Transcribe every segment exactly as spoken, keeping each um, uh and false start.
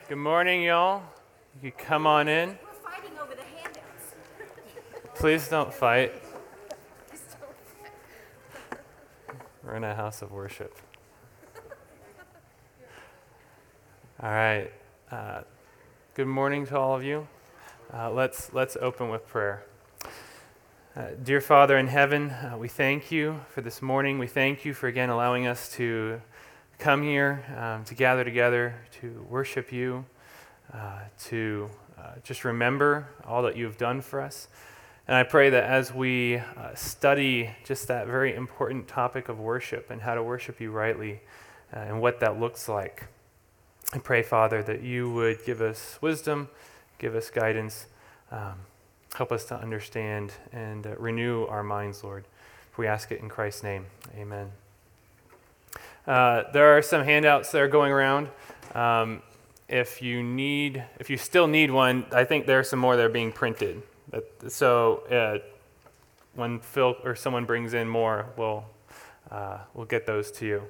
Good morning, y'all. You can come on in. We're fighting over the handouts. Please don't fight. We're in a house of worship. All right. Uh, good morning to all of you. Uh, let's let's open with prayer. Uh, dear Father in heaven, uh, we thank you for this morning. We thank you for again allowing us to come here, um, to gather together, to worship you, uh, to uh, just remember all that you've done for us. And I pray that as we uh, study just that very important topic of worship and how to worship you rightly uh, and what that looks like, I pray, Father, that you would give us wisdom, give us guidance, um, help us to understand and uh, renew our minds, Lord. We ask it in Christ's name. Amen. Uh, there are some handouts that are going around. Um, if you need, if you still need one, I think there are some more that are being printed. So uh, when Phil or someone brings in more, we'll uh, we'll get those to you.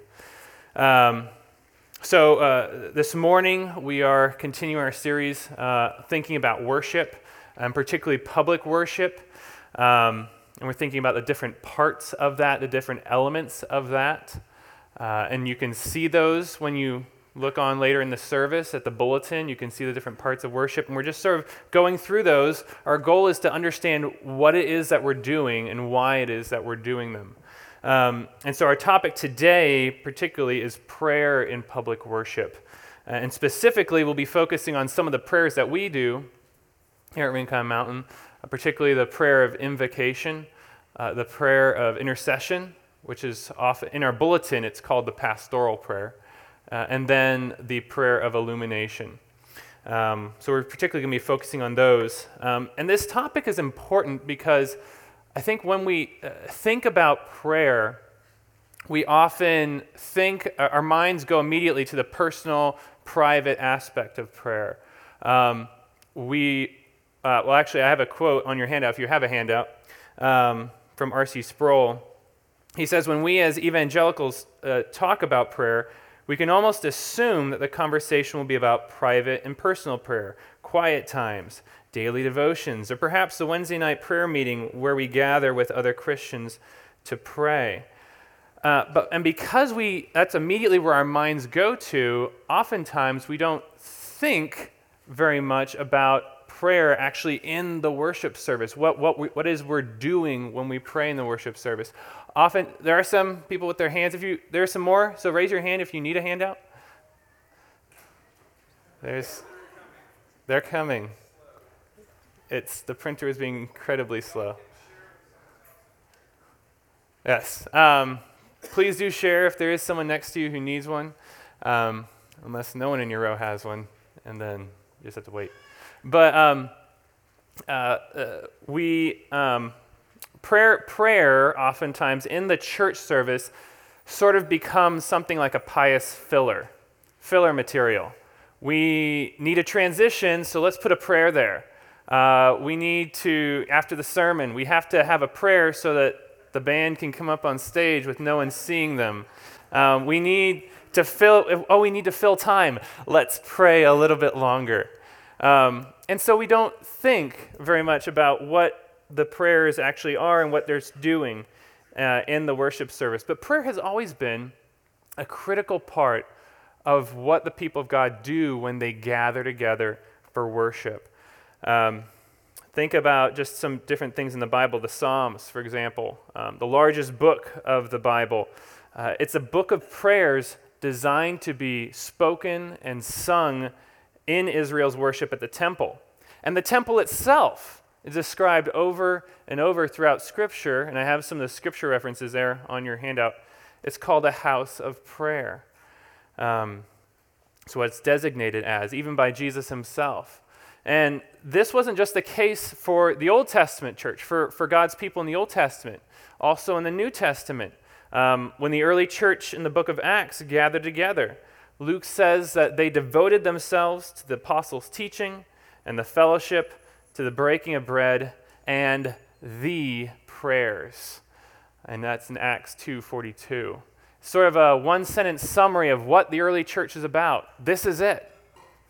Um, so uh, this morning we are continuing our series uh, thinking about worship, and particularly public worship. Um, and we're thinking about the different parts of that, the different elements of that. Uh, and you can see those when you look on later in the service at the bulletin. You can see the different parts of worship. And we're just sort of going through those. Our goal is to understand what it is that we're doing and why it is that we're doing them. Um, and so our topic today particularly is prayer in public worship. Uh, and specifically, we'll be focusing on some of the prayers that we do here at Rincon Mountain, uh, particularly the prayer of invocation, uh, the prayer of intercession, which is often in our bulletin, it's called the pastoral prayer, uh, and then the prayer of illumination. Um, so we're particularly going to be focusing on those. Um, and this topic is important because I think when we uh, think about prayer, we often think, uh, our minds go immediately to the personal, private aspect of prayer. Um, we, uh, well actually I have a quote on your handout, if you have a handout, um, from R C Sproul. He says, when we as evangelicals uh, talk about prayer, we can almost assume that the conversation will be about private and personal prayer, quiet times, daily devotions, or perhaps the Wednesday night prayer meeting where we gather with other Christians to pray. Uh, but and because we that's immediately where our minds go to, oftentimes we don't think very much about prayer actually in the worship service, what what we, what is we're doing when we pray in the worship service. Often, there are some people with their hands. If you, there are some more, so raise your hand if you need a handout. There's, they're coming. It's, the printer is being incredibly slow. Yes. Um, please do share if there is someone next to you who needs one, um, unless no one in your row has one, and then you just have to wait. But um, uh, uh, we... Um, Prayer, prayer, oftentimes in the church service, sort of becomes something like a pious filler, filler material. We need a transition, so let's put a prayer there. Uh, we need to, after the sermon, we have to have a prayer so that the band can come up on stage with no one seeing them. Um, we need to fill, oh, we need to fill time. Let's pray a little bit longer. Um, and so we don't think very much about what the prayers actually are and what they're doing uh, in the worship service. But prayer has always been a critical part of what the people of God do when they gather together for worship. Um, think about just some different things in the Bible. The Psalms, for example, um, the largest book of the Bible. Uh, it's a book of prayers designed to be spoken and sung in Israel's worship at the temple. And the temple itself is described over and over throughout Scripture, and I have some of the Scripture references there on your handout. It's called a house of prayer. Um, so what it's designated as, even by Jesus himself. And this wasn't just the case for the Old Testament church, for, for God's people in the Old Testament, also in the New Testament. Um, when the early church in the book of Acts gathered together, Luke says that they devoted themselves to the apostles' teaching and the fellowship, to the breaking of bread, and the prayers. And that's in Acts two forty-two. Sort of a one-sentence summary of what the early church is about. This is it.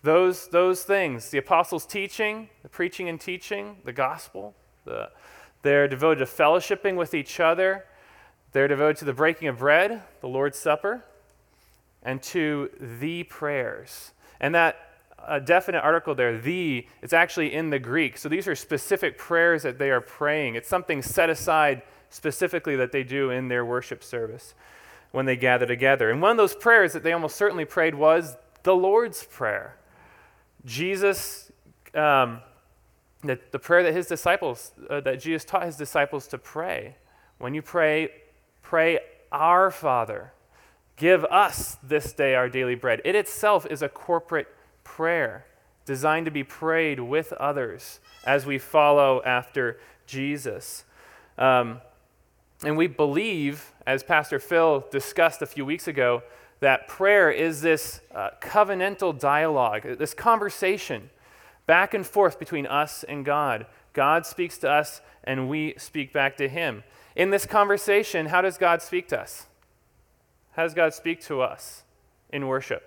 Those, those things, the apostles' teaching, the preaching and teaching, the gospel, the, they're devoted to fellowshipping with each other. They're devoted to the breaking of bread, the Lord's Supper, and to the prayers. And that uh, definite article there, the, it's actually in the Greek. So these are specific prayers that they are praying. It's something set aside specifically that they do in their worship service when they gather together. And one of those prayers that they almost certainly prayed was the Lord's Prayer. Jesus, um, the, the prayer that his disciples, uh, that Jesus taught his disciples to pray. When you pray, pray, Our Father, give us this day our daily bread. It itself is a corporate prayer designed to be prayed with others as we follow after Jesus. Um, and we believe, as Pastor Phil discussed a few weeks ago, that prayer is this uh, covenantal dialogue, this conversation back and forth between us and God. God speaks to us, and we speak back to him. In this conversation, how does God speak to us? How does God speak to us in worship?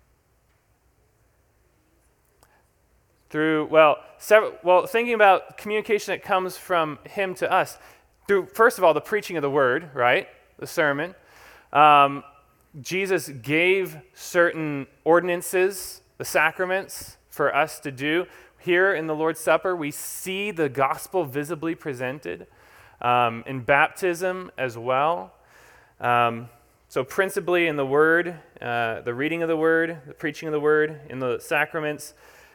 Through, well, several, well, thinking about communication that comes from him to us, through, first of all, the preaching of the word, right? The sermon. Um, Jesus gave certain ordinances, the sacraments, for us to do. Here in the Lord's Supper, we see the gospel visibly presented. Um, in baptism as well. Um, so principally in the word, uh, the reading of the word, the preaching of the word, in the sacraments.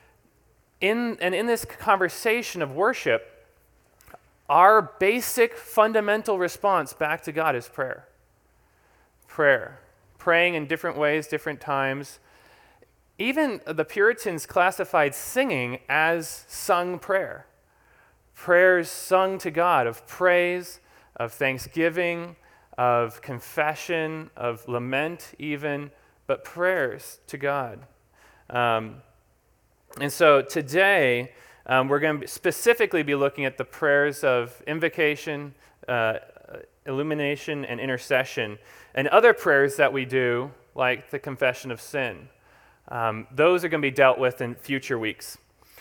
In, and in this conversation of worship, our basic fundamental response back to God is prayer. Prayer. Praying in different ways, different times. Even the Puritans classified singing as sung prayer. Prayers sung to God of praise, of thanksgiving, of confession, of lament even, but prayers to God. Um, and so today, um, we're going to specifically be looking at the prayers of invocation, uh, illumination, and intercession, and other prayers that we do, like the confession of sin. Um, those are going to be dealt with in future weeks.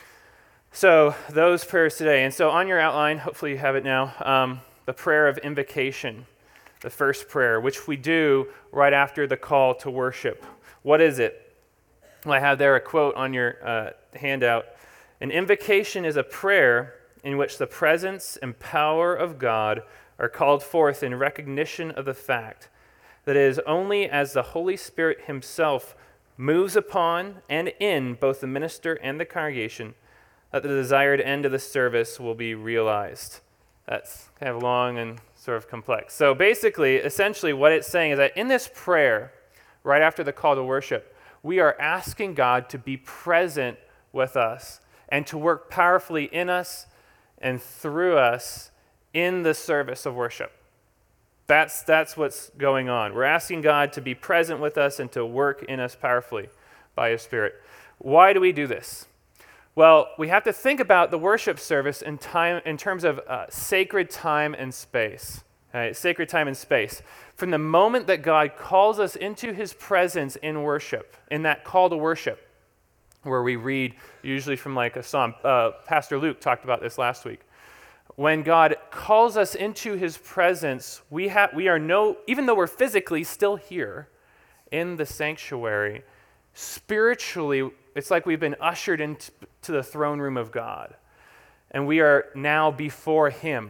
So those prayers today. And so on your outline, hopefully you have it now, um, the prayer of invocation, the first prayer, which we do right after the call to worship. What is it? Well, I have there a quote on your uh, handout. An invocation is a prayer in which the presence and power of God are called forth in recognition of the fact that it is only as the Holy Spirit himself moves upon and in both the minister and the congregation that the desired end of the service will be realized. That's kind of long and sort of complex. So basically, essentially what it's saying is that in this prayer, right after the call to worship, we are asking God to be present with us and to work powerfully in us and through us in the service of worship. That's, that's what's going on. We're asking God to be present with us and to work in us powerfully by his Spirit. Why do we do this? Well, we have to think about the worship service in time in terms of uh, sacred time and space. Right? Sacred time and space. From the moment that God calls us into his presence in worship, in that call to worship, where we read usually from like a psalm. Uh, Pastor Luke talked about this last week. When God calls us into his presence, we have we are no, even though we're physically still here in the sanctuary, spiritually, it's like we've been ushered into to the throne room of God. And we are now before him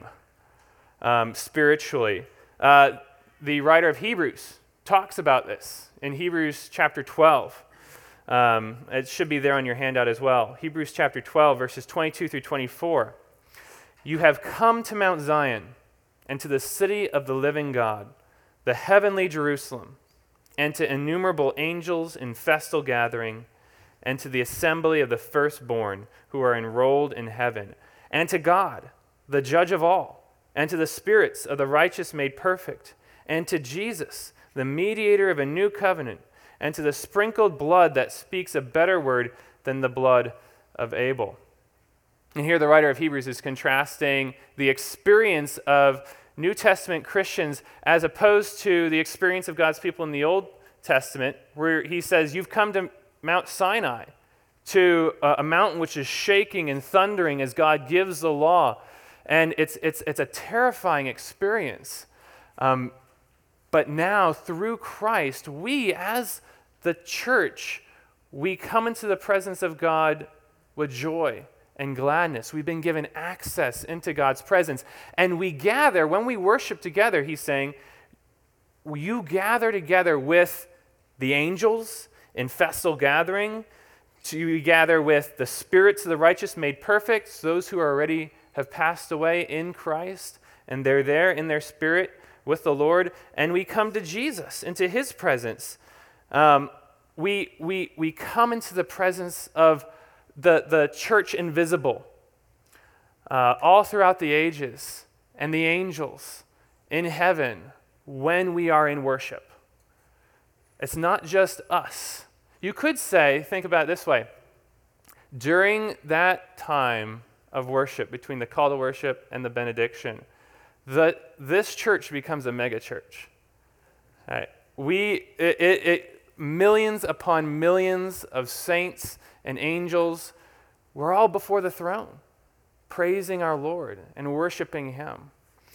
um, spiritually. Uh, the writer of Hebrews talks about this in Hebrews chapter twelve. Um, it should be there on your handout as well. Hebrews chapter twelve, verses twenty-two through twenty-four. You have come to Mount Zion and to the city of the living God, the heavenly Jerusalem, and to innumerable angels in festal gathering, and to the assembly of the firstborn who are enrolled in heaven, and to God, the judge of all, and to the spirits of the righteous made perfect, and to Jesus, the mediator of a new covenant, and to the sprinkled blood that speaks a better word than the blood of Abel. And here the writer of Hebrews is contrasting the experience of New Testament Christians as opposed to the experience of God's people in the Old Testament, where he says, you've come to Mount Sinai, to a, a mountain which is shaking and thundering as God gives the law. And it's, it's, it's a terrifying experience. Um, but now, through Christ, we as the church, we come into the presence of God with joy and gladness. We've been given access into God's presence. And we gather, when we worship together, he's saying, you gather together with the angels in festal gathering. You gather with the spirits of the righteous made perfect, those who already have passed away in Christ, and they're there in their spirit with the Lord. And we come to Jesus, into his presence. Um, we, we, we come into the presence of the, the church invisible, uh, all throughout the ages, and the angels in heaven when we are in worship. It's not just us. You could say, think about it this way, during that time of worship, between the call to worship and the benediction, the, this church becomes a mega church. All right. We, it, it, it, millions upon millions of saints and angels, we're all before the throne, praising our Lord and worshiping him.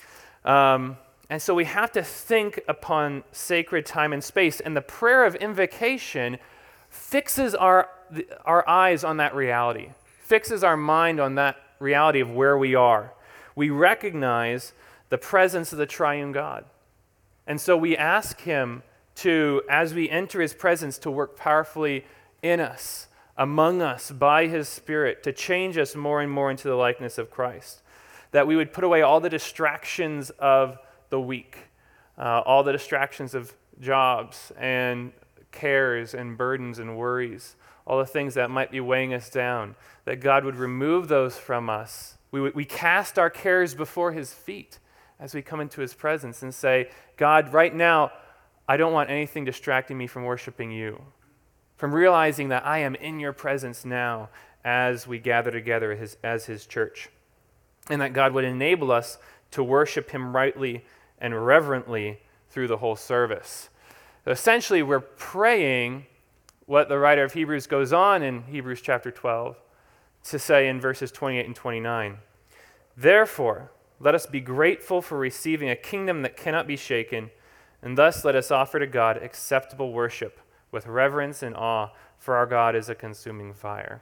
Um, and so we have to think upon sacred time and space, and the prayer of invocation fixes our, our eyes on that reality, fixes our mind on that reality of where we are. We recognize the presence of the triune God. And so we ask him to, as we enter his presence, to work powerfully in us, among us, by his Spirit, to change us more and more into the likeness of Christ. That we would put away all the distractions of the week, uh, all the distractions of jobs and cares and burdens and worries, all the things that might be weighing us down, that God would remove those from us. We, we cast our cares before his feet as we come into his presence and say, God, right now, I don't want anything distracting me from worshiping you, from realizing that I am in your presence now as we gather together as, as his church, and that God would enable us to worship him rightly and reverently through the whole service. Essentially, we're praying what the writer of Hebrews goes on in Hebrews chapter twelve to say in verses twenty-eight and twenty-nine. Therefore, let us be grateful for receiving a kingdom that cannot be shaken, and thus let us offer to God acceptable worship with reverence and awe, for our God is a consuming fire.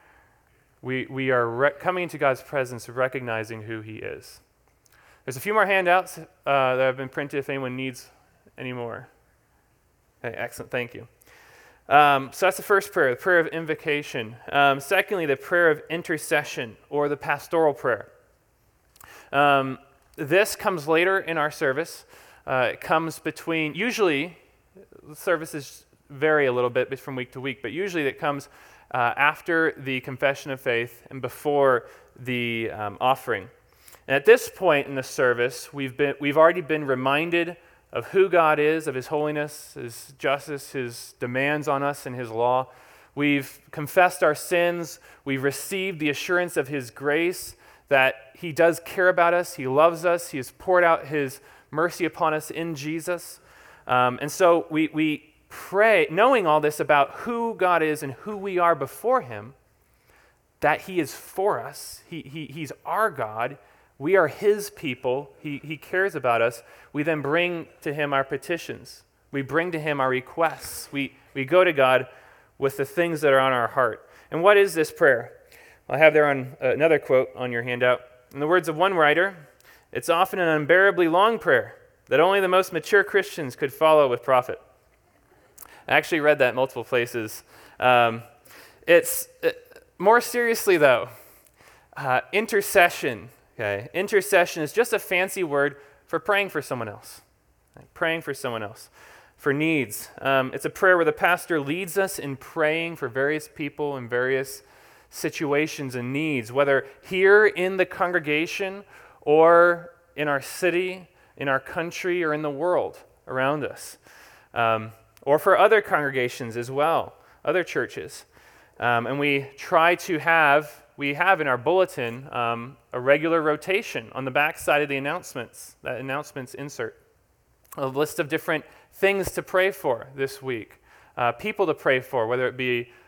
We, we are re- coming into God's presence recognizing who he is. There's a few more handouts uh, that have been printed if anyone needs any more. Okay, excellent, thank you. Um, so that's the first prayer, the prayer of invocation. Um, secondly, the prayer of intercession, or the pastoral prayer. Um, this comes later in our service. Uh, it comes between, usually, the services vary a little bit from week to week, but usually it comes uh, after the confession of faith and before the um, offering. And at this point in the service, we've been we've already been reminded of who God is, of his holiness, his justice, his demands on us, and his law. We've confessed our sins. We've received the assurance of his grace that he does care about us. He loves us. He has poured out his mercy upon us in Jesus. Um, and so we we pray, knowing all this about who God is and who we are before him, that he is for us. He, he, he's our God. We are his people. He, he cares about us. We then bring to him our petitions. We bring to him our requests. We, we go to God with the things that are on our heart. And what is this prayer? I have there on uh, another quote on your handout. In the words of one writer, it's often an unbearably long prayer that only the most mature Christians could follow with profit. I actually read that in multiple places. Um, it's uh, more seriously, though, uh, intercession. Okay, intercession is just a fancy word for praying for someone else. Right? Praying for someone else, for needs. Um, it's a prayer where the pastor leads us in praying for various people in various situations and needs, whether here in the congregation or in our city, in our country, or in the world around us. Um, or for other congregations as well, other churches. Um, and we try to have, we have in our bulletin um, a regular rotation on the back side of the announcements, that announcements insert. A list of different things to pray for this week, uh, people to pray for, whether it be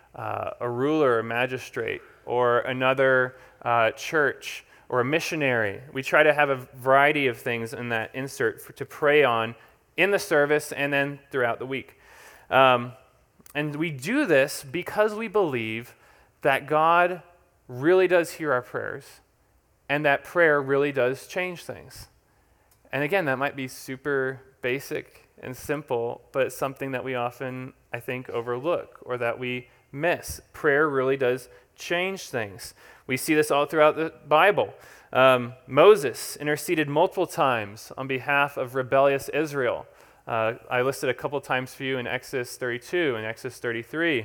uh, a ruler, a magistrate, or another uh, church, or a missionary. We try to have a variety of things in that insert for, to pray on in the service and then throughout the week. Um, and we do this because we believe that God really does hear our prayers and that prayer really does change things. And again, that might be super basic and simple, but it's something that we often, I think, overlook or that we miss. Prayer really does change things. We see this all throughout the Bible. Um, Moses interceded multiple times on behalf of rebellious Israel. Uh, I listed a couple times for you in Exodus thirty-two and Exodus thirty-three.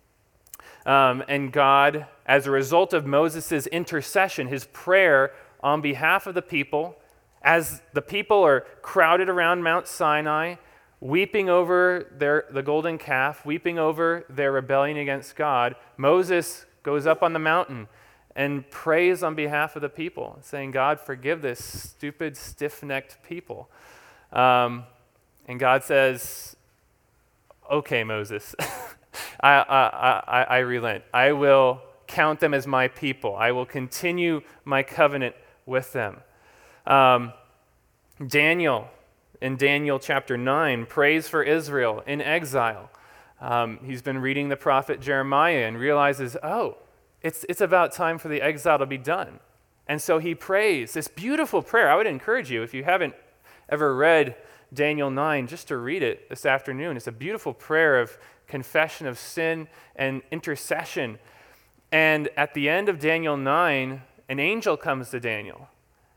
Um, and God, as a result of Moses' intercession, his prayer on behalf of the people, as the people are crowded around Mount Sinai, weeping over their, the golden calf, weeping over their rebellion against God, Moses goes up on the mountain and prays on behalf of the people, saying, God, forgive this stupid, stiff-necked people. Um, and God says, okay, Moses, I, I, I, I relent. I will count them as my people. I will continue my covenant with them. Um, Daniel, in Daniel chapter nine, prays for Israel in exile. Um, he's been reading the prophet Jeremiah and realizes, oh, it's, it's about time for the exile to be done. And so he prays this beautiful prayer. I would encourage you, if you haven't ever read Daniel nine, just to read it this afternoon. It's a beautiful prayer of confession of sin and intercession. And at the end of Daniel nine, an angel comes to Daniel.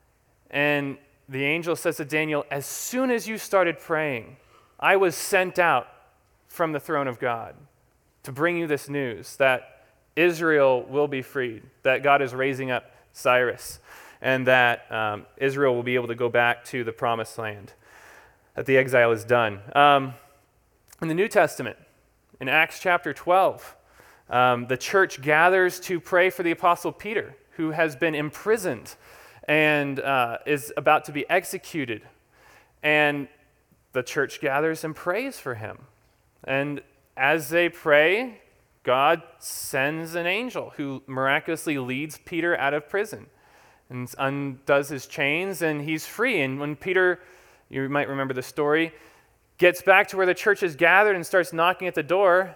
And the angel says to Daniel, as soon as you started praying, I was sent out from the throne of God to bring you this news that Israel will be freed, that God is raising up Cyrus, and that um, Israel will be able to go back to the promised land, that the exile is done. Um, in the New Testament, in Acts chapter twelve, um, the church gathers to pray for the Apostle Peter, who has been imprisoned and uh, is about to be executed. And the church gathers and prays for him. And as they pray, God sends an angel who miraculously leads Peter out of prison and undoes his chains, and he's free. And when Peter, you might remember the story, gets back to where the church is gathered and starts knocking at the door,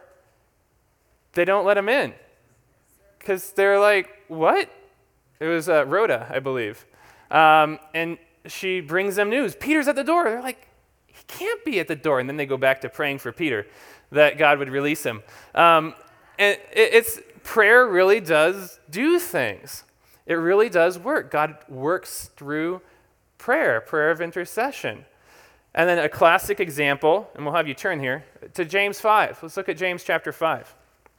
they don't let him in. Because they're like, what? It was uh, Rhoda, I believe. Um, and she brings them news. Peter's at the door. They're like, he can't be at the door. And then they go back to praying for Peter, that God would release him. Um, and it, it's prayer really does do things. It really does work. God works through prayer, prayer of intercession. And then a classic example, and we'll have you turn here, to James five. Let's look at James chapter five.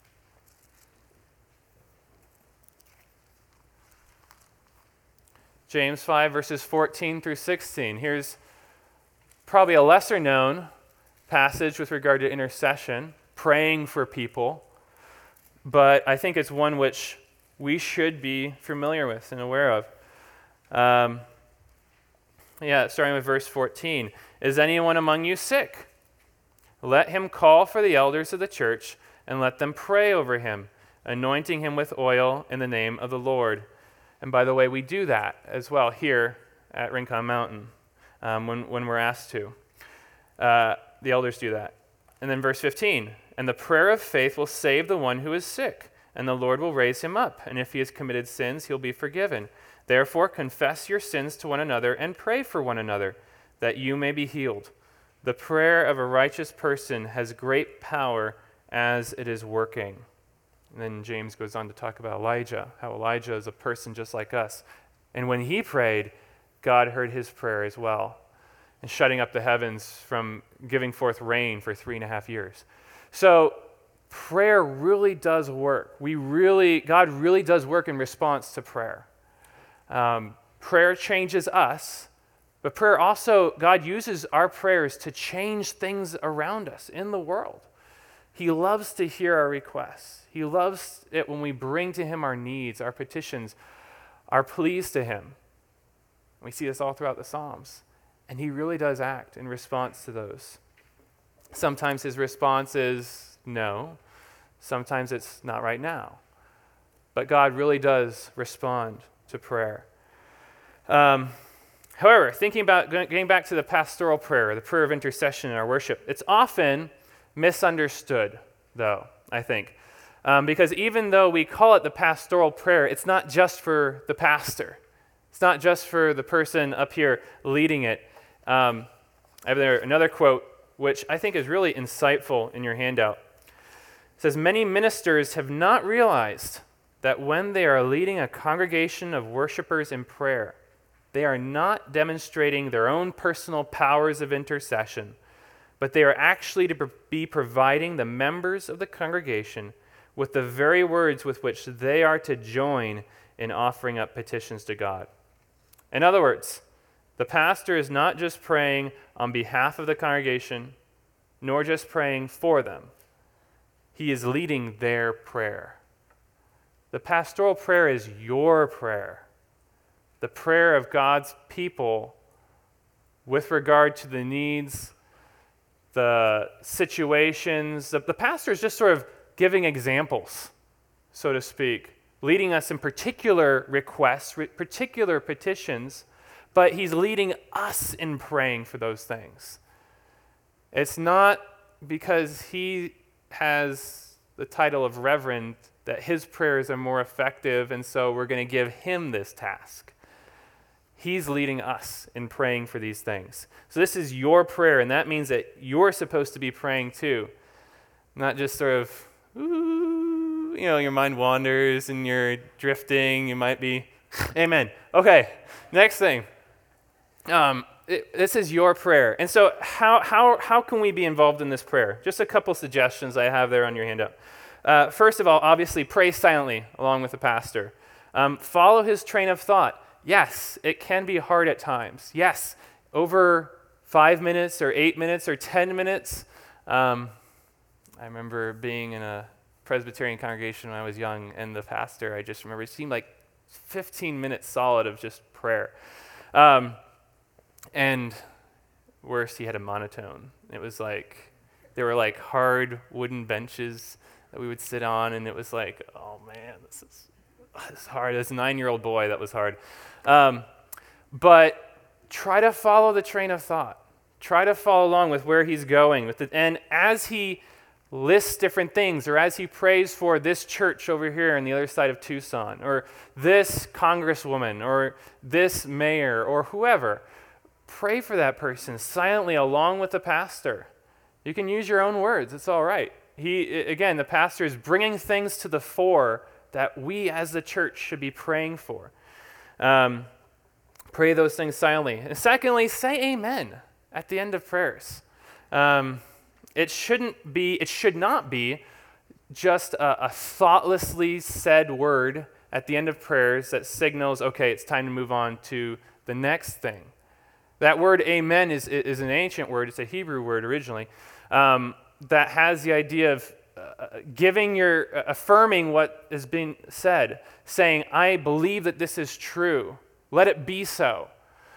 James five, verses fourteen through sixteen. Here's probably a lesser known passage with regard to intercession, praying for people, but I think it's one which we should be familiar with and aware of. Um, yeah, starting with verse fourteen. Is anyone among you sick? Let him call for the elders of the church and let them pray over him, anointing him with oil in the name of the Lord. And by the way, we do that as well here at Rincon Mountain um, when, when we're asked to. Uh, the elders do that. And then verse fifteen, and the prayer of faith will save the one who is sick, and the Lord will raise him up. And if he has committed sins, he'll be forgiven. Therefore, confess your sins to one another and pray for one another, that you may be healed. The prayer of a righteous person has great power as it is working. And then James goes on to talk about Elijah, how Elijah is a person just like us. And when he prayed, God heard his prayer as well, and shutting up the heavens from giving forth rain for three and a half years. So prayer really does work. We really, God really does work in response to prayer. Um, prayer changes us, but prayer also, God uses our prayers to change things around us in the world. He loves to hear our requests. He loves it when we bring to him our needs, our petitions, our pleas to him. We see this all throughout the Psalms. And he really does act in response to those. Sometimes his response is no. Sometimes it's not right now. But God really does respond to prayer. Um, however, thinking about getting back to the pastoral prayer, the prayer of intercession in our worship, it's often misunderstood, though, I think. Um, because even though we call it the pastoral prayer, it's not just for the pastor. It's not just for the person up here leading it. Um, I have there another quote, which I think is really insightful in your handout. It says, "Many ministers have not realized that when they are leading a congregation of worshipers in prayer, they are not demonstrating their own personal powers of intercession, but they are actually to be providing the members of the congregation with the very words with which they are to join in offering up petitions to God." In other words, the pastor is not just praying on behalf of the congregation, nor just praying for them. He is leading their prayer. The pastoral prayer is your prayer, the prayer of God's people with regard to the needs, the situations. The, the pastor is just sort of giving examples, so to speak, leading us in particular requests, particular petitions, but he's leading us in praying for those things. It's not because he has the title of reverend that his prayers are more effective, and so we're going to give him this task. He's leading us in praying for these things. So this is your prayer, and that means that you're supposed to be praying too, not just sort of, ooh, you know, your mind wanders and you're drifting. You might be, amen. Okay, next thing. Um, it, this is your prayer. And so how, how, how can we be involved in this prayer? Just a couple suggestions I have there on your handout. Uh, first of all, obviously, pray silently along with the pastor. Um, follow his train of thought. Yes, it can be hard at times. Yes, over five minutes or eight minutes or ten minutes. Um, I remember being in a Presbyterian congregation when I was young, and the pastor, I just remember, it seemed like fifteen minutes solid of just prayer. Um, and worse, he had a monotone. It was like, there were like hard wooden benches that we would sit on, and it was like, oh man, this is, this is hard. As a nine-year-old boy, that was hard. Um, but try to follow the train of thought. Try to follow along with where he's going. With it. And as he lists different things, or as he prays for this church over here on the other side of Tucson, or this congresswoman, or this mayor, or whoever, pray for that person silently along with the pastor. You can use your own words. It's all right. He, again, the pastor is bringing things to the fore that we as the church should be praying for. Um, pray those things silently. And secondly, say amen at the end of prayers. Um, it shouldn't be, it should not be just a, a thoughtlessly said word at the end of prayers that signals, okay, it's time to move on to the next thing. That word amen is, is an ancient word. It's a Hebrew word originally. Um, that has the idea of uh, giving your, uh, affirming what is being said, saying, I believe that this is true. Let it be so.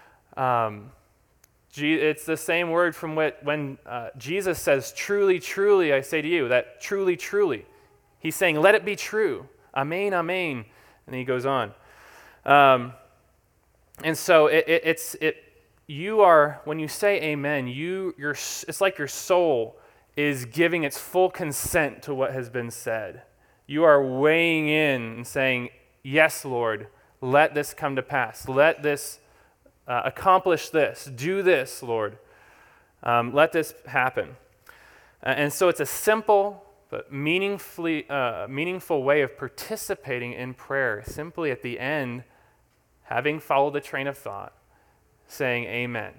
Um, it's the same word from what, when uh, Jesus says, truly, truly, I say to you, that truly, truly. He's saying, let it be true. Amen, amen. And he goes on. Um, and so it, it, it's, it, you are, when you say amen, you, you're, it's like your soul is giving its full consent to what has been said. You are weighing in and saying, yes, Lord, let this come to pass. Let this uh, accomplish this. Do this, Lord. Um, let this happen. Uh, and so it's a simple but meaningfully, uh, meaningful way of participating in prayer. Simply at the end, having followed the train of thought, saying amen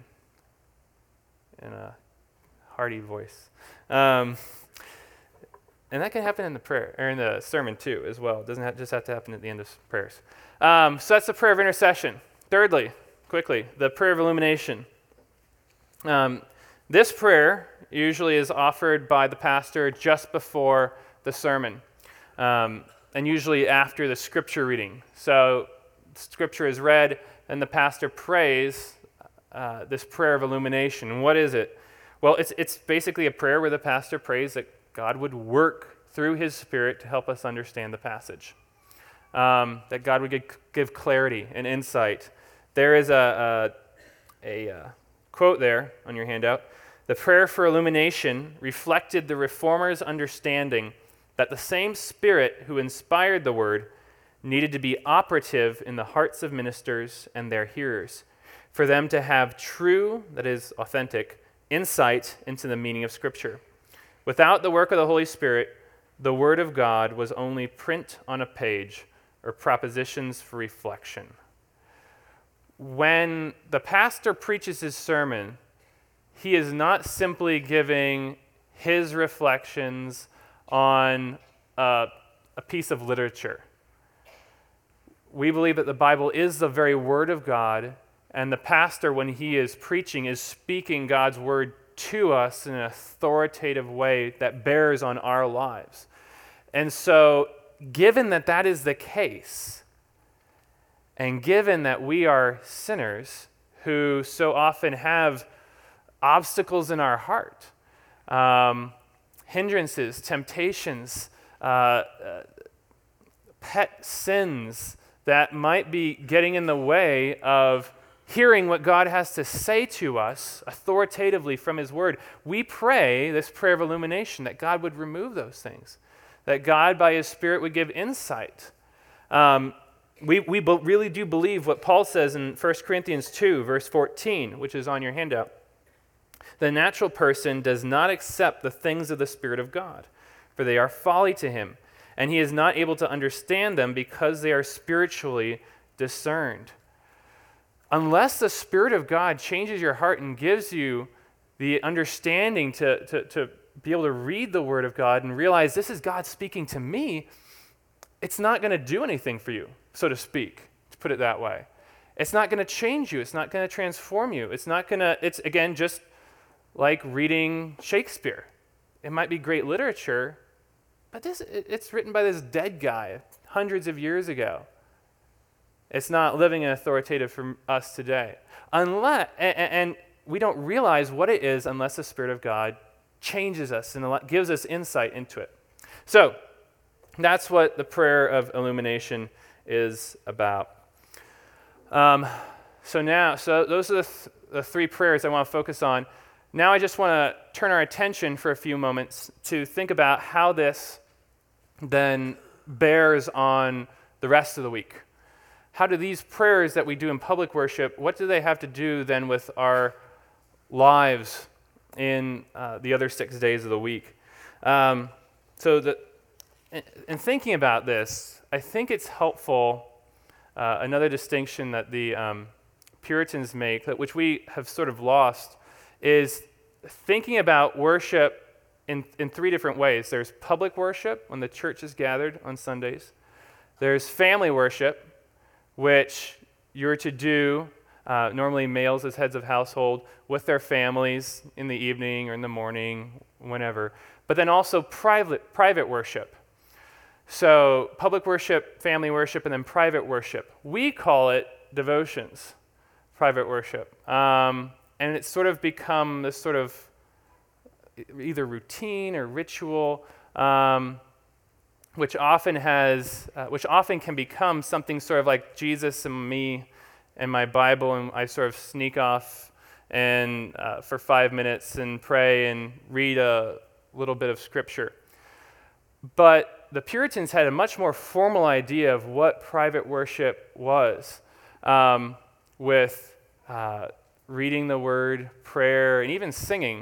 in a hearty voice. Um, and that can happen in the prayer, or in the sermon too, as well. It doesn't have, just have to happen at the end of prayers. Um, so that's the prayer of intercession. Thirdly, quickly, the prayer of illumination. Um, this prayer usually is offered by the pastor just before the sermon, um, and usually after the scripture reading. So scripture is read, and the pastor prays uh, this prayer of illumination. And what is it? Well, it's it's basically a prayer where the pastor prays that God would work through his Spirit to help us understand the passage. Um, that God would give, give clarity and insight. There is a, a, a, a quote there on your handout. The prayer for illumination reflected the Reformers' understanding that the same Spirit who inspired the Word needed to be operative in the hearts of ministers and their hearers, for them to have true, that is, authentic, insight into the meaning of Scripture. Without the work of the Holy Spirit, the Word of God was only print on a page or propositions for reflection. When the pastor preaches his sermon, he is not simply giving his reflections on a, a piece of literature. We believe that the Bible is the very Word of God, and the pastor, when he is preaching, is speaking God's Word to us in an authoritative way that bears on our lives. And so, given that that is the case, and given that we are sinners who so often have obstacles in our heart, um, hindrances, temptations, uh, uh, pet sins that might be getting in the way of hearing what God has to say to us authoritatively from His Word, we pray this prayer of illumination that God would remove those things, that God by His Spirit would give insight. Um, we we be- really do believe what Paul says in First Corinthians two, verse fourteen, which is on your handout. The natural person does not accept the things of the Spirit of God, for they are folly to him, and he is not able to understand them because they are spiritually discerned. Unless the Spirit of God changes your heart and gives you the understanding to, to, to be able to read the Word of God and realize this is God speaking to me, it's not going to do anything for you, so to speak, to put it that way. It's not going to change you. It's not going to transform you. It's not going to, it's again just like reading Shakespeare. It might be great literature, but this it's written by this dead guy hundreds of years ago. It's not living and authoritative for us today. Unless, and, and we don't realize what it is unless the Spirit of God changes us and gives us insight into it. So, that's what the prayer of illumination is about. Um, so now, so those are the, th- the three prayers I want to focus on. Now I just want to turn our attention for a few moments to think about how this then bears on the rest of the week. How do these prayers that we do in public worship, what do they have to do then with our lives in uh, the other six days of the week? Um, so the, in, in thinking about this, I think it's helpful, uh, another distinction that the um, Puritans make, that which we have sort of lost, is thinking about worship in, in three different ways. There's public worship, when the church is gathered on Sundays. There's family worship, which you're to do, uh, normally males as heads of household, with their families in the evening or in the morning, whenever. But then also private, private worship. So public worship, family worship, and then private worship. We call it devotions, private worship. Um, And it's sort of become this sort of either routine or ritual, um, which often has, uh, which often can become something sort of like Jesus and me and my Bible, and I sort of sneak off and uh, for five minutes and pray and read a little bit of Scripture. But the Puritans had a much more formal idea of what private worship was, um, with uh, reading the Word, prayer, and even singing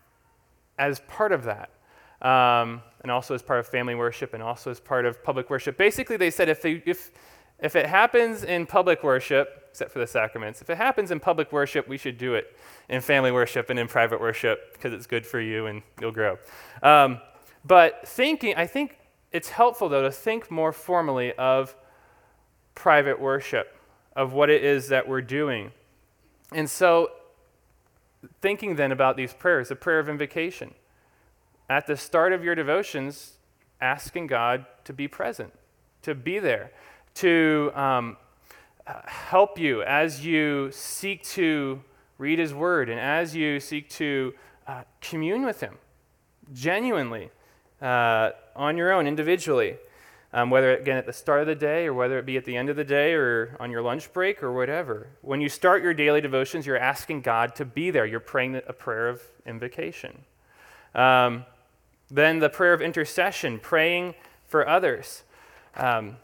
as part of that, um, and also as part of family worship, and also as part of public worship. Basically, they said if they, if if it happens in public worship, except for the sacraments, if it happens in public worship, we should do it in family worship and in private worship because it's good for you and you'll grow. Um, but thinking, I think it's helpful though to think more formally of private worship, of what it is that we're doing. And so, thinking then about these prayers, a prayer of invocation. At the start of your devotions, asking God to be present, to be there, to um, help you as you seek to read His Word and as you seek to uh, commune with Him, genuinely, uh, on your own individually, um, whether, again, at the start of the day or whether it be at the end of the day or on your lunch break or whatever. When you start your daily devotions, you're asking God to be there. You're praying a prayer of invocation. Um, then the prayer of intercession, praying for others. Um,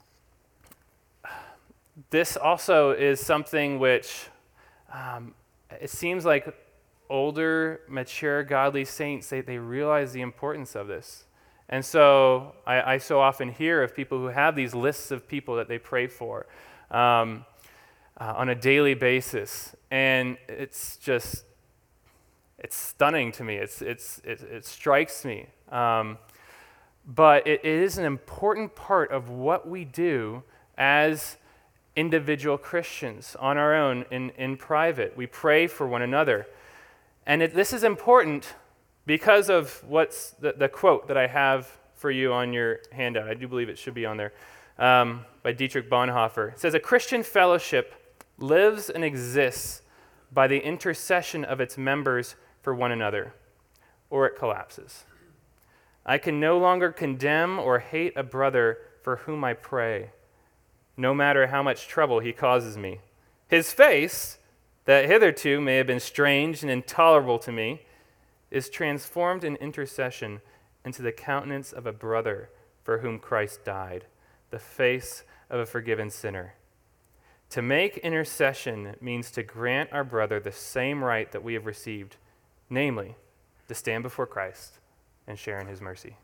this also is something which um, it seems like older, mature, godly saints, they, they realize the importance of this. And so I, I so often hear of people who have these lists of people that they pray for um, uh, on a daily basis. And it's just, it's stunning to me. It's, it's, it, it strikes me. Um, but it, it is an important part of what we do as individual Christians on our own in, in private. We pray for one another. And it, this is important because of what's the, the quote that I have for you on your handout. I do believe it should be on there, um, by Dietrich Bonhoeffer. It says, "A Christian fellowship lives and exists by the intercession of its members for one another, or it collapses. I can no longer condemn or hate a brother for whom I pray, no matter how much trouble he causes me. His face, that hitherto may have been strange and intolerable to me, is transformed in intercession into the countenance of a brother for whom Christ died, the face of a forgiven sinner. To make intercession means to grant our brother the same right that we have received, namely, to stand before Christ and share in his mercy."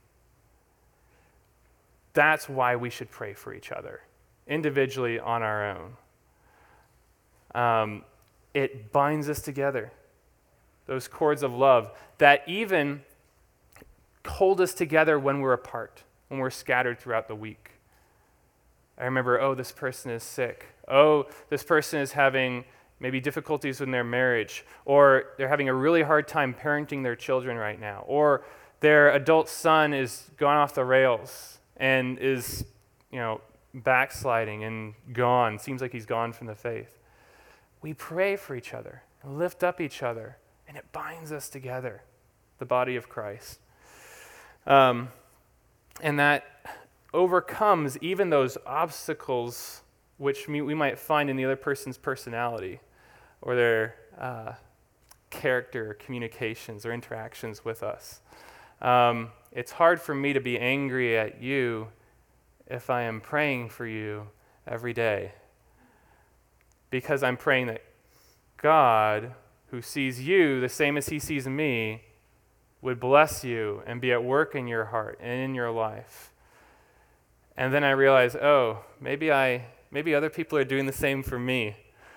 That's why we should pray for each other, individually on our own. Um, it binds us together. Those cords of love that even hold us together when we're apart, when we're scattered throughout the week. I remember, oh, this person is sick. Oh, this person is having maybe difficulties in their marriage, or they're having a really hard time parenting their children right now, or their adult son is gone off the rails and is, you know, backsliding and gone. Seems like he's gone from the faith. We pray for each other, lift up each other, and it binds us together, the body of Christ. Um, and that overcomes even those obstacles which we might find in the other person's personality or their uh, character, communications, or interactions with us. Um, it's hard for me to be angry at you if I am praying for you every day, because I'm praying that God, who sees you the same as he sees me, would bless you and be at work in your heart and in your life. And then I realize, oh, maybe I, maybe other people are doing the same for me.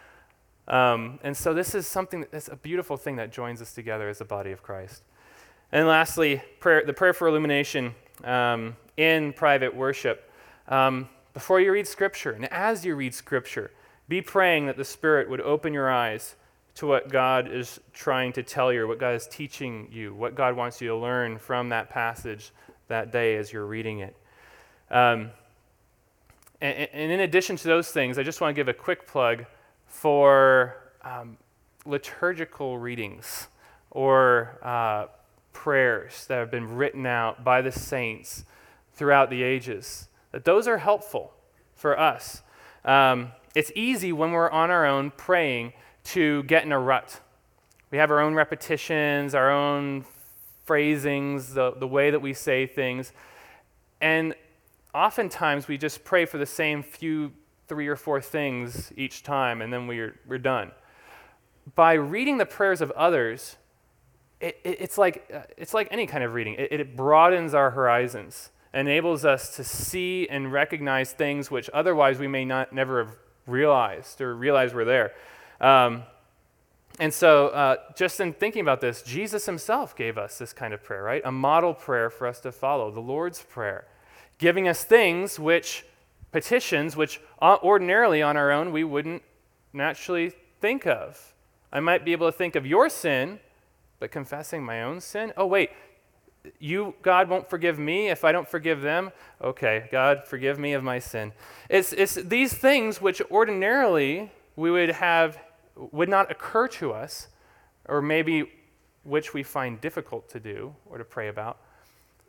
Um, and so this is something that's a beautiful thing that joins us together as the body of Christ. And lastly, prayer, the prayer for illumination um, in private worship. Um, before you read Scripture, and as you read Scripture, be praying that the Spirit would open your eyes to what God is trying to tell you, or what God is teaching you, what God wants you to learn from that passage that day as you're reading it. Um, and, and in addition to those things, I just want to give a quick plug for um, liturgical readings or uh, prayers that have been written out by the saints throughout the ages. That those are helpful for us. Um, it's easy when we're on our own praying to get in a rut. We have our own repetitions, our own phrasings, the, the way that we say things. And oftentimes we just pray for the same few, three or four things each time, and then we're, we're done. By reading the prayers of others, it, it, it's, like, uh, it's like any kind of reading. It, it broadens our horizons, enables us to see and recognize things which otherwise we may not never have realized or realized were there. Um, and so uh, just in thinking about this, Jesus himself gave us this kind of prayer, right? A model prayer for us to follow, the Lord's Prayer, giving us things which, petitions, which ordinarily on our own we wouldn't naturally think of. I might be able to think of your sin, but confessing my own sin? Oh, wait, you, God, won't forgive me if I don't forgive them? Okay, God, forgive me of my sin. It's, it's these things which ordinarily we would have would not occur to us, or maybe which we find difficult to do or to pray about.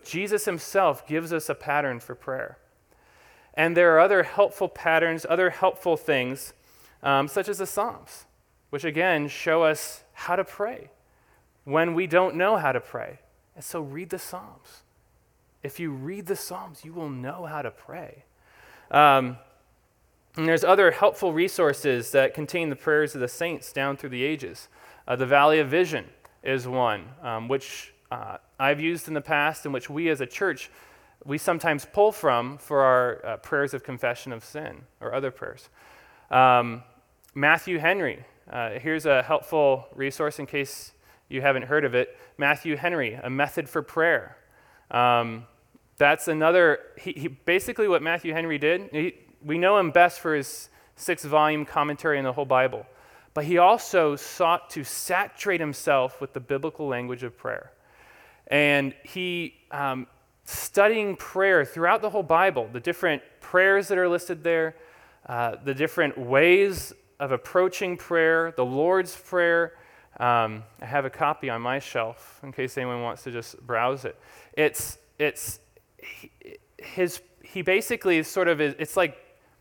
Jesus himself gives us a pattern for prayer. And there are other helpful patterns, other helpful things, um, such as the Psalms, which again show us how to pray when we don't know how to pray. And so read the Psalms. If you read the Psalms, you will know how to pray. Um, and there's other helpful resources that contain the prayers of the saints down through the ages. Uh, the Valley of Vision is one, um, which uh, I've used in the past, and which we as a church, we sometimes pull from for our uh, prayers of confession of sin or other prayers. Um, Matthew Henry, uh, here's a helpful resource in case you haven't heard of it. Matthew Henry, A Method for Prayer. Um, that's another, he, he basically what Matthew Henry did, he, we know him best for his six-volume commentary on the whole Bible, but he also sought to saturate himself with the biblical language of prayer. And he, um, studying prayer throughout the whole Bible, the different prayers that are listed there, uh, the different ways of approaching prayer, the Lord's Prayer. Um, I have a copy on my shelf in case anyone wants to just browse it. It's it's he, his he basically is sort of it's like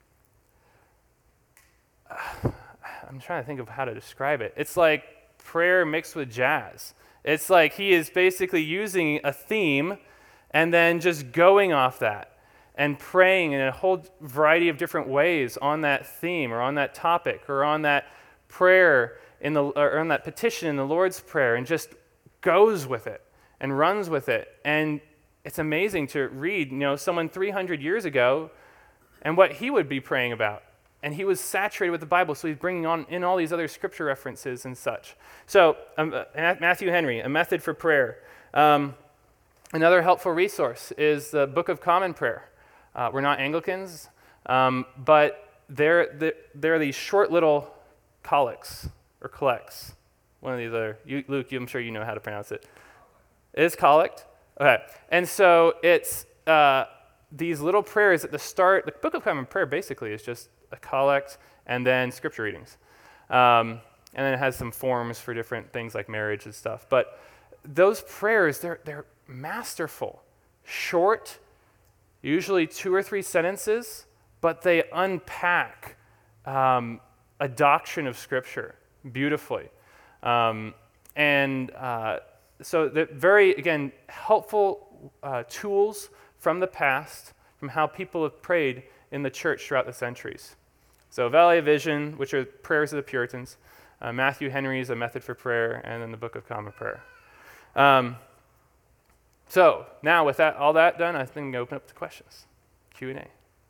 uh, I'm trying to think of how to describe it. It's like prayer mixed with jazz. It's like he is basically using a theme and then just going off that and praying in a whole variety of different ways on that theme or on that topic or on that prayer in the or on that petition in the Lord's Prayer, and just goes with it and runs with it. And it's amazing to read, you know, someone three hundred years ago and what he would be praying about. And he was saturated with the Bible, so he's bringing on in all these other scripture references and such. So um, uh, Matthew Henry, A Method for Prayer. Um, another helpful resource is the Book of Common Prayer. Uh, we're not Anglicans, um, but there, there are these short little collects, or collects. One of these other, you, Luke, I'm sure you know how to pronounce it. It is collect? Okay. And so it's uh, these little prayers at the start. The Book of Common Prayer basically is just a collect and then scripture readings. Um, and then it has some forms for different things like marriage and stuff. But those prayers, they're, they're masterful. Short, usually two or three sentences, but they unpack um, a doctrine of Scripture beautifully. Um, and uh, so the very, again, helpful uh, tools from the past, from how people have prayed in the church throughout the centuries. So Valley of Vision, which are prayers of the Puritans, uh, Matthew Henry's A Method for Prayer, and then the Book of Common Prayer. Um, so now with that, all that done, I think I'm going to open up to questions, Q and A.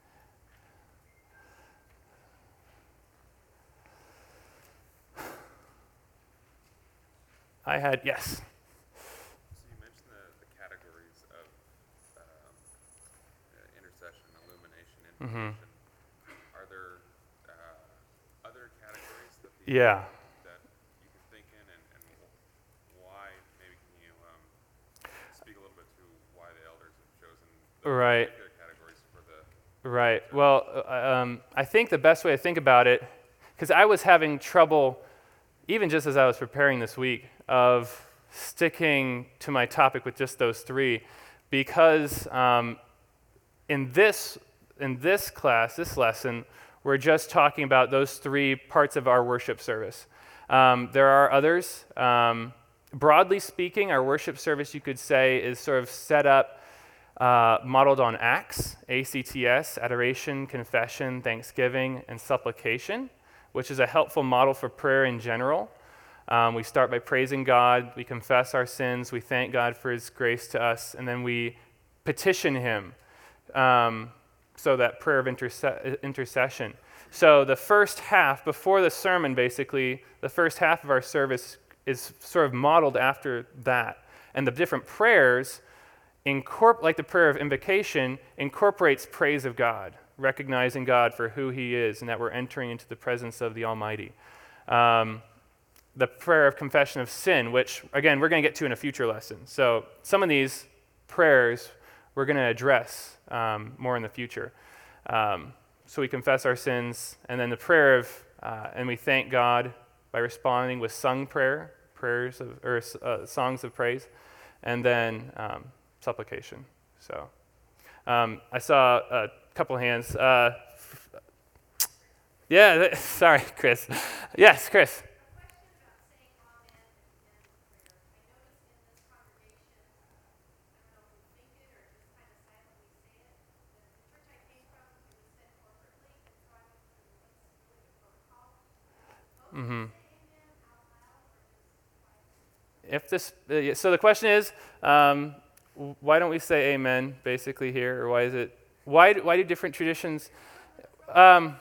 I had, yes. So you mentioned the, the categories of um, uh, intercession, illumination, invocation. Mm-hmm. Are there uh, other categories that the, yeah. that you can think in, and, and why? Maybe can you um, speak a little bit to why the elders have chosen those right. particular categories for the Right. Well, uh, um, I think the best way to think about it, because I was having trouble, even just as I was preparing this week, of sticking to my topic with just those three, because um, in this in this class, this lesson, we're just talking about those three parts of our worship service. Um, there are others. Um, broadly speaking, our worship service, you could say, is sort of set up, uh, modeled on Acts, A C T S, adoration, confession, thanksgiving, and supplication, which is a helpful model for prayer in general. Um, we start by praising God, we confess our sins, we thank God for his grace to us, and then we petition him. Um, so that prayer of interse- intercession. So the first half, before the sermon basically, the first half of our service is sort of modeled after that. And the different prayers, incorpor- like the prayer of invocation, incorporates praise of God, recognizing God for who he is and that we're entering into the presence of the Almighty. Um, the prayer of confession of sin, which, again, we're going to get to in a future lesson. So some of these prayers we're going to address um, more in the future. Um, so we confess our sins, and then the prayer of, uh, and we thank God by responding with sung prayer, prayers of, or uh, songs of praise, and then um, supplication. So um, I saw a couple hands. Uh, yeah, th- sorry, Chris. Yes, Chris. Mm-hmm. If this, uh, yeah, so the question is, um, w- why don't we say amen basically here, or why is it? Why do, why do different traditions? Um,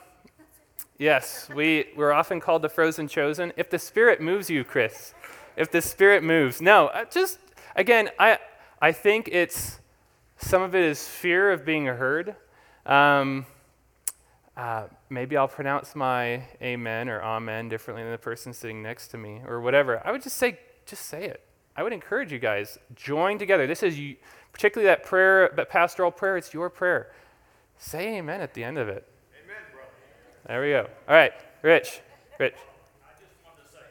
yes, we we're often called the frozen chosen. If the Spirit moves you, Chris, if the Spirit moves, no, uh, just again, I I think it's some of it is fear of being heard. Um, uh, maybe I'll pronounce my amen or amen differently than the person sitting next to me, or whatever. I would just say, just say it. I would encourage you guys, join together. This is you, particularly that prayer, that pastoral prayer. It's your prayer. Say amen at the end of it. Amen, brother. There we go. All right, Rich. Rich. I just wanted to say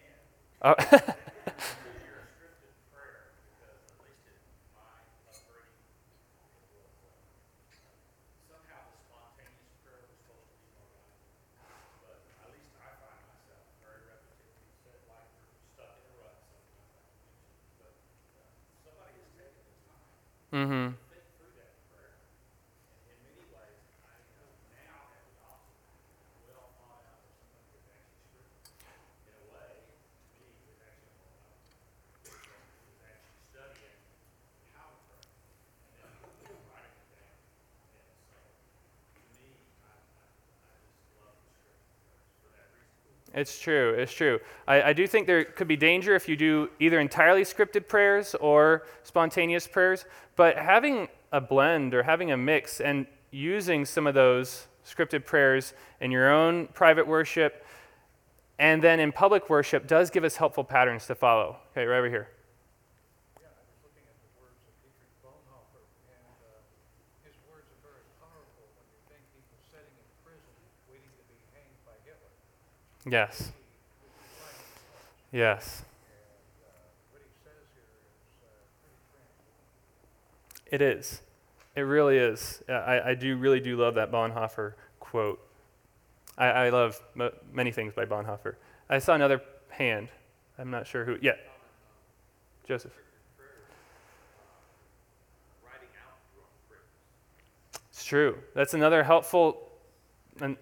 amen. Oh. Your scripted prayer, because at least in my upbringing, it was uh, somehow the spontaneous prayer was supposed to be more valuable. But at least I find myself very repetitive. You said like you're stuck in a rut sometimes. But uh, somebody has taken the time Mm-hmm. to think through that prayer. And in many ways, I know now have adopted well thought out or somebody that's actually scripted. In a way, to me, it's actually more valuable. Is actually studying how to pray and then writing it down. And so, to me, I, I, I just love the scripted prayers for that reason. It's true. It's true. I, I do think there could be danger if you do either entirely scripted prayers or spontaneous prayers, but having a blend or having a mix and using some of those scripted prayers in your own private worship and then in public worship does give us helpful patterns to follow. Okay, right over here. Yeah, I was looking at the words of Dietrich Bonhoeffer, and uh, his words are very powerful when you think he was sitting in prison waiting to be hanged by Hitler. Yes. He was trying his hardest, Yes. and uh, what he says here is uh, pretty transformative. It is. It really is. I, I do really do love that Bonhoeffer quote. I, I love m- many things by Bonhoeffer. I saw another hand. I'm not sure who. Yeah. Joseph. Writing out your own prayers. It's true. That's another helpful. And,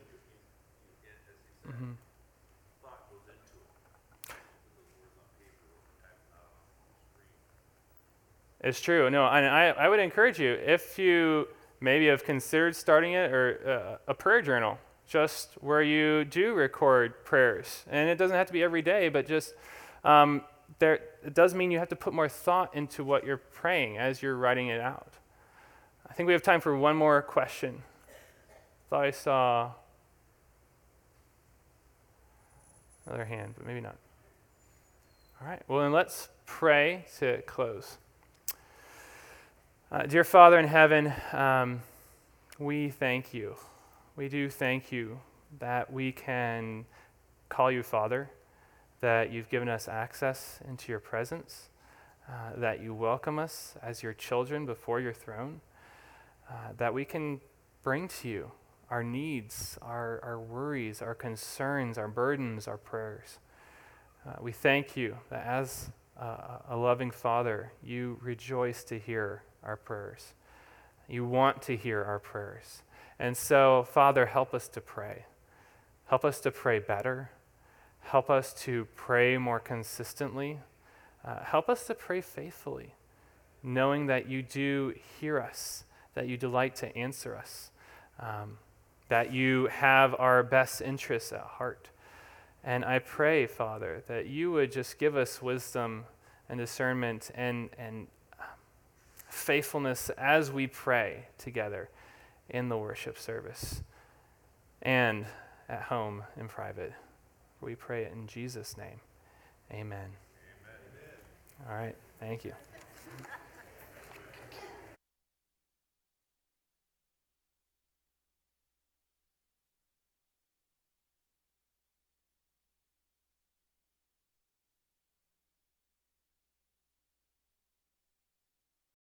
Thought goes into it. Put those words on paper or type it out on the screen. it's true. No, and I, I would encourage you, if you maybe have considered starting it, or uh, a prayer journal, just where you do record prayers. And it doesn't have to be every day, but just um, there. It does mean you have to put more thought into what you're praying as you're writing it out. I think we have time for one more question. Thought I saw another hand, but maybe not. All right, well, then let's pray to close. Uh, dear Father in heaven, um, we thank you. We do thank you that we can call you Father, that you've given us access into your presence, uh, that you welcome us as your children before your throne, uh, that we can bring to you our needs, our, our worries, our concerns, our burdens, our prayers. Uh, we thank you that as uh, a loving Father, you rejoice to hear our prayers. You want to hear our prayers. And so, Father, help us to pray. Help us to pray better. Help us to pray more consistently. Uh, help us to pray faithfully, knowing that you do hear us, that you delight to answer us, um, that you have our best interests at heart. And I pray, Father, that you would just give us wisdom and discernment and, and faithfulness as we pray together in the worship service and at home in private. We pray it in Jesus' name. Amen. Amen. All right. Thank you.